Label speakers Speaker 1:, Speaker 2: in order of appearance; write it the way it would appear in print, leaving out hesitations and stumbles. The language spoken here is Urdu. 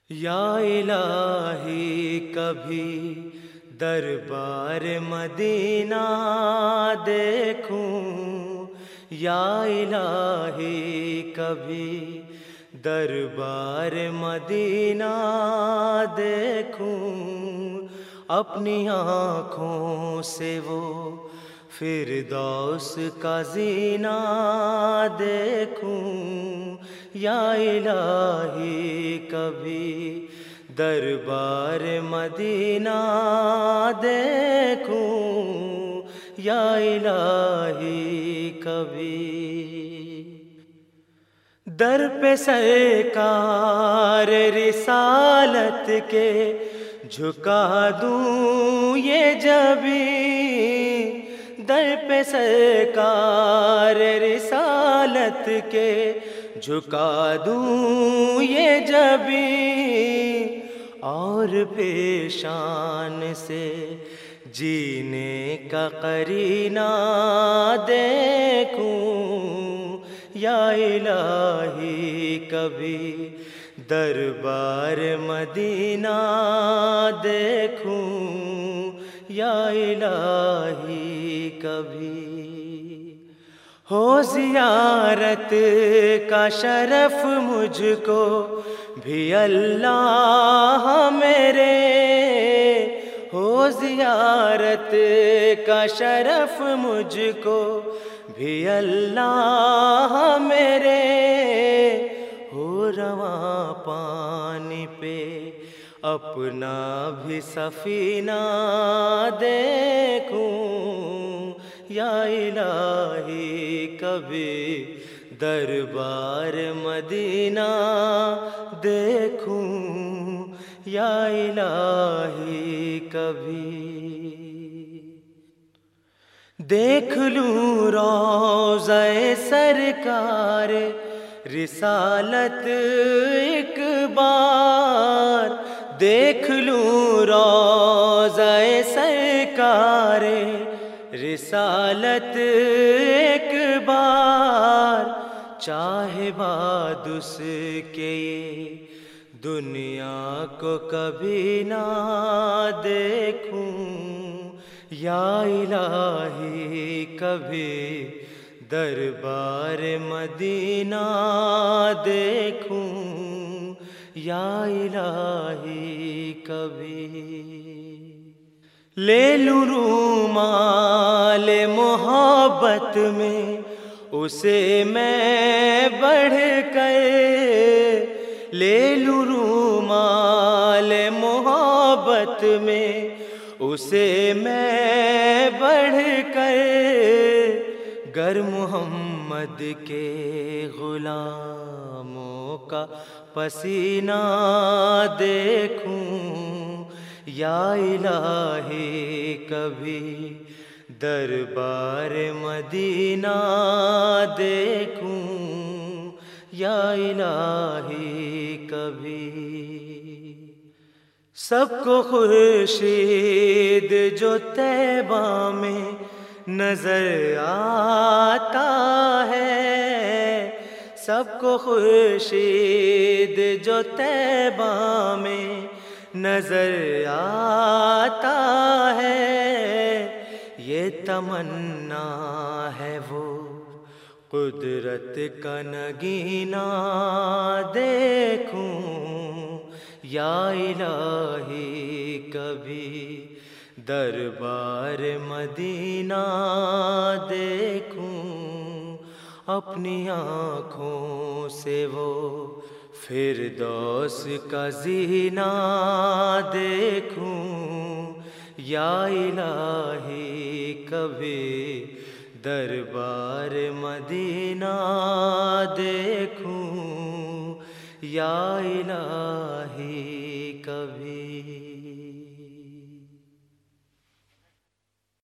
Speaker 1: یا الہی کبھی دربار مدینہ دیکھوں، یا الہی کبھی دربار مدینہ دیکھوں، اپنی آنکھوں سے وہ فردوس کا زینہ دیکھوں، یا الہی کبھی دربار مدینہ دیکھوں، یا الہی کبھی در پہ سرکار رسالت کے جھکا دوں یہ جبیں، در پہ سرکار رسالت کے جھکا دوں یہ جبیں، اور پیشان سے جینے کا قرینہ دیکھوں، یا الہی کبھی دربار مدینہ دیکھوں، یا الہی کبھی ہو زیارت کا شرف مجھ کو بھی اللہ میرے، ہو زیارت کا شرف مجھ کو بھی اللہ میرے، ہو رواں پانی پہ اپنا بھی سفینہ دیکھوں، یا الہی کبھی دربار مدینہ دیکھوں، یا الہی کبھی دیکھ لوں روضہ سرکار رسالت ایک بار، دیکھ لوں روضہ سرکار رسالت ایک بار، چاہے بعد اس کے یہ دنیا کو کبھی نہ دیکھوں، یا الہی کبھی دربار مدینہ دیکھوں، یا الہی کبھی لے لوں رومال محبت میں اسے میں بڑھ کر، لے لوں رومال محبت میں اسے میں بڑھ کر، گر محمد کے غلاموں کا پسینہ دیکھوں، یا الہی کبھی دربار مدینہ دیکھوں، یا الہی کبھی سب کو خورشید جو طیبہ میں نظر آتا ہے، سب کو خورشید جو طیبہ میں نظر آتا ہے، یہ تمنا ہے وہ قدرت کا نگینہ دیکھوں، یا الہی کبھی دربار مدینہ دیکھوں، اپنی آنکھوں سے وہ فردوس کا زینہ دیکھوں، یا الہی کبھی دربار مدینہ دیکھوں، یا الہی